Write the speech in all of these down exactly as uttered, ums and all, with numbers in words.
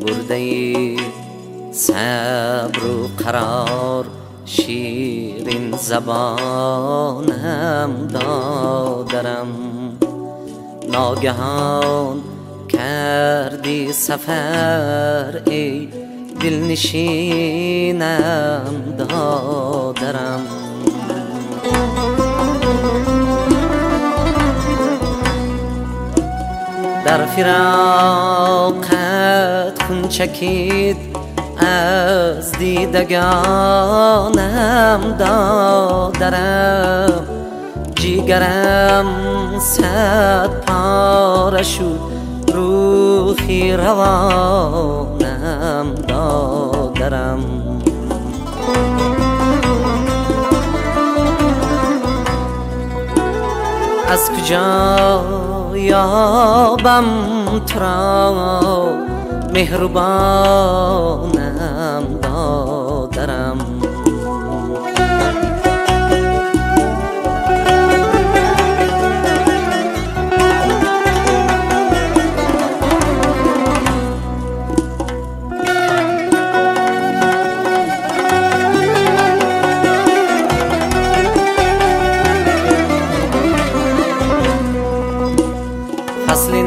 برده ای صبر و قرار، شیرین زبانم دادرم. ناگهان کردی سفر ای دلنشینم دادرم. در فراقت خون چکید از دیدگانم دادرم. جیگرم صد پاره شد، روحی روانم دادرم. از کجا یابم تو را، مهربانم دادرم. فصل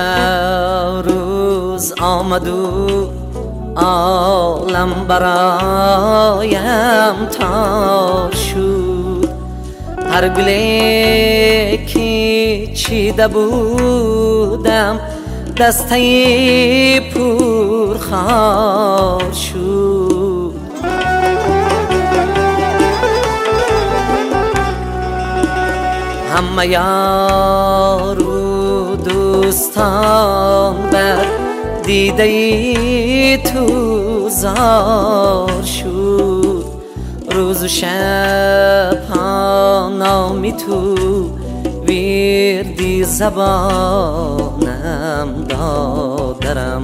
نوروز آمد و عالم برایم تار شد. هر گلی که چیده بودم دسته پر خار شد. همه یار و دوستان بر دیده ای تو زار شد. روز و شب نامی تو ویردی زبانم دادرم.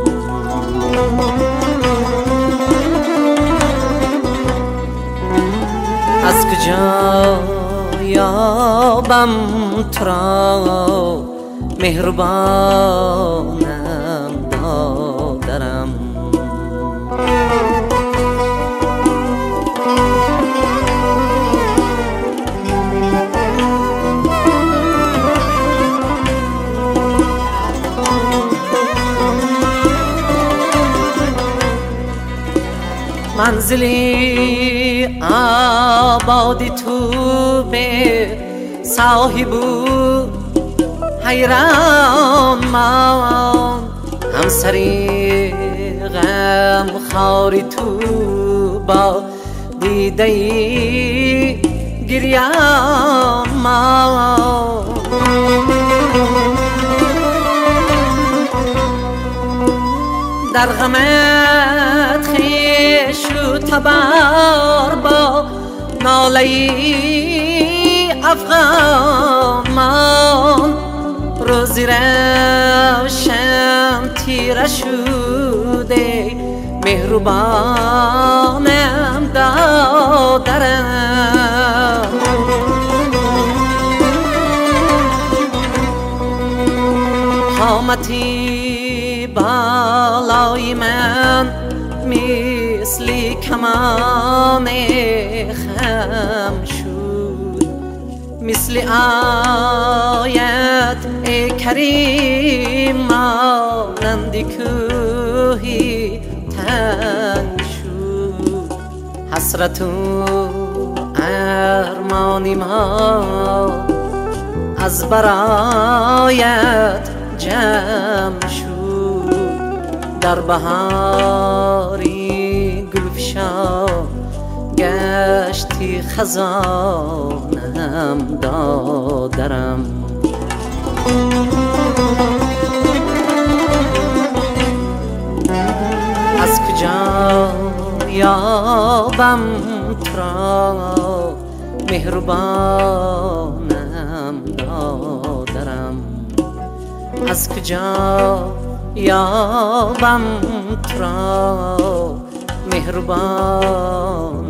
از کجا یابم تو را، مهربانم دادرم. منزلی آبادی تو به صاحبو حیران مان. همسری غم خاری تو با دیده گریان مان. در غمت خویش و تبار با ناله‌ای افغان مان. روزی روشن تیره شده، مهربانم دادرم. قامتی بالای من مثل کمان خم شد. مثل آیت ای کریم مانند کوهی تنگ شد. حسرت و ارمانی ما از برایت جمع شد. در بهاری گلفشا گشتی خزانم دادرم. از کجا یابم تو را، مهربانم دادرم. از کجا یابم تو را، مهربان